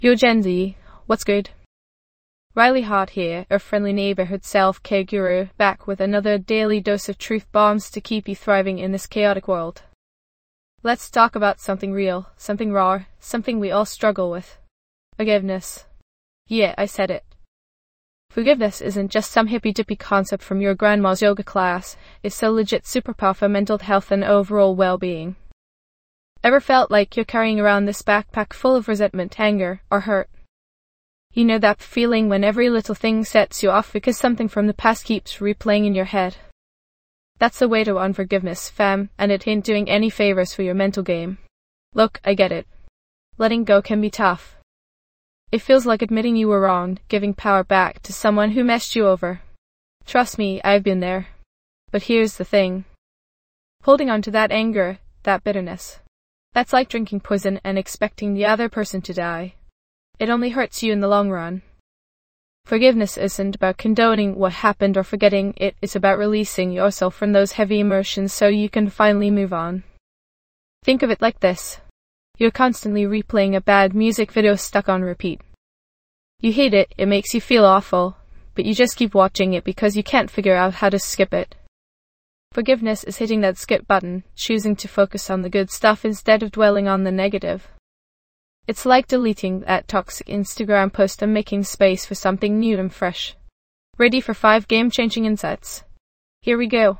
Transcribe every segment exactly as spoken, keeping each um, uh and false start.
Yo Gen Z, what's good? Riley Hart here, a friendly neighborhood self-care guru, back with another daily dose of truth bombs to keep you thriving in this chaotic world. Let's talk about something real, something raw, something we all struggle with. Forgiveness. Yeah, I said it. Forgiveness isn't just some hippy-dippy concept from your grandma's yoga class, it's a legit superpower for mental health and overall well-being. Ever felt like you're carrying around this backpack full of resentment, anger, or hurt? You know that feeling when every little thing sets you off because something from the past keeps replaying in your head? That's the way to unforgiveness, fam, and it ain't doing any favors for your mental game. Look, I get it. Letting go can be tough. It feels like admitting you were wrong, giving power back to someone who messed you over. Trust me, I've been there. But here's the thing. Holding on to that anger, that bitterness. That's like drinking poison and expecting the other person to die. It only hurts you in the long run. Forgiveness isn't about condoning what happened or forgetting it, it's about releasing yourself from those heavy emotions so you can finally move on. Think of it like this. You're constantly replaying a bad music video stuck on repeat. You hate it, it makes you feel awful, but you just keep watching it because you can't figure out how to skip it. Forgiveness is hitting that skip button, choosing to focus on the good stuff instead of dwelling on the negative. It's like deleting that toxic Instagram post and making space for something new and fresh. Ready for five game-changing insights? Here we go.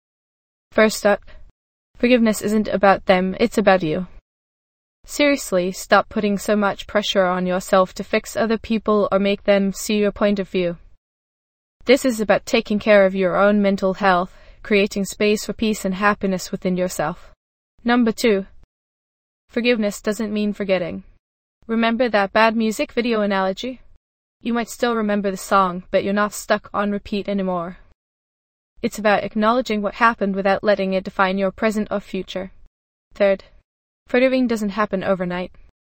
First up, forgiveness isn't about them, it's about you. Seriously, stop putting so much pressure on yourself to fix other people or make them see your point of view. This is about taking care of your own mental health, creating space for peace and happiness within yourself. Number two. Forgiveness doesn't mean forgetting. Remember that bad music video analogy? You might still remember the song, but you're not stuck on repeat anymore. It's about acknowledging what happened without letting it define your present or future. Third. Forgiving doesn't happen overnight.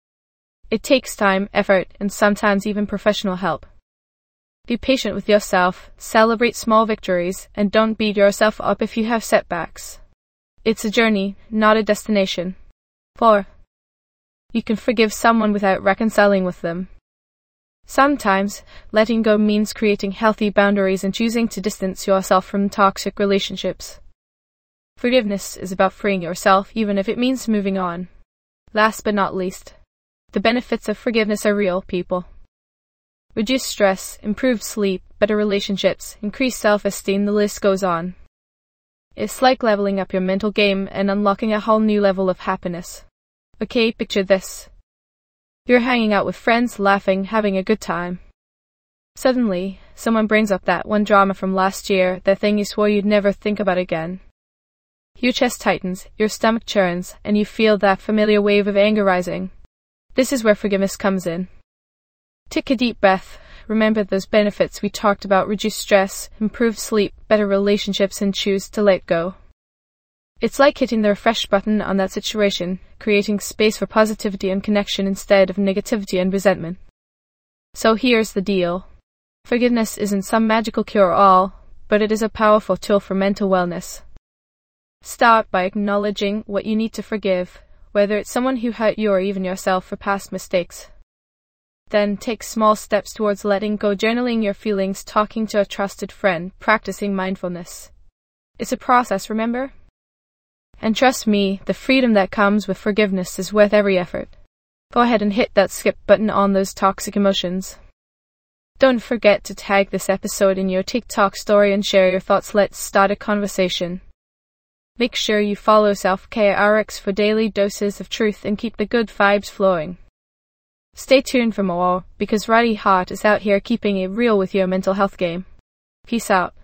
It takes time, effort, and sometimes even professional help. Be patient with yourself, celebrate small victories, and don't beat yourself up if you have setbacks. It's a journey, not a destination. four. You can forgive someone without reconciling with them. Sometimes, letting go means creating healthy boundaries and choosing to distance yourself from toxic relationships. Forgiveness is about freeing yourself, even if it means moving on. Last but not least, the benefits of forgiveness are real, people. Reduced stress, improved sleep, better relationships, increased self-esteem, the list goes on. It's like leveling up your mental game and unlocking a whole new level of happiness. Okay, picture this. You're hanging out with friends, laughing, having a good time. Suddenly, someone brings up that one drama from last year, that thing you swore you'd never think about again. Your chest tightens, your stomach churns, and you feel that familiar wave of anger rising. This is where forgiveness comes in. Take a deep breath, remember those benefits we talked about: reduce stress, improve sleep, better relationships, and choose to let go. It's like hitting the refresh button on that situation, creating space for positivity and connection instead of negativity and resentment. So here's the deal. Forgiveness isn't some magical cure-all, but it is a powerful tool for mental wellness. Start by acknowledging what you need to forgive, whether it's someone who hurt you or even yourself for past mistakes. Then take small steps towards letting go, journaling your feelings, talking to a trusted friend, practicing mindfulness. It's a process, remember? And trust me, the freedom that comes with forgiveness is worth every effort. Go ahead and hit that skip button on those toxic emotions. Don't forget to tag this episode in your TikTok story and share your thoughts. Let's start a conversation. Make sure you follow Self-Care R X for daily doses of truth and keep the good vibes flowing. Stay tuned for more, because Riley Hart is out here keeping it real with your mental health game. Peace out.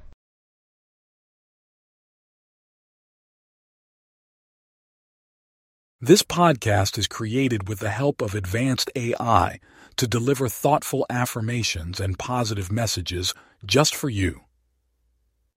This podcast is created with the help of advanced A I to deliver thoughtful affirmations and positive messages just for you.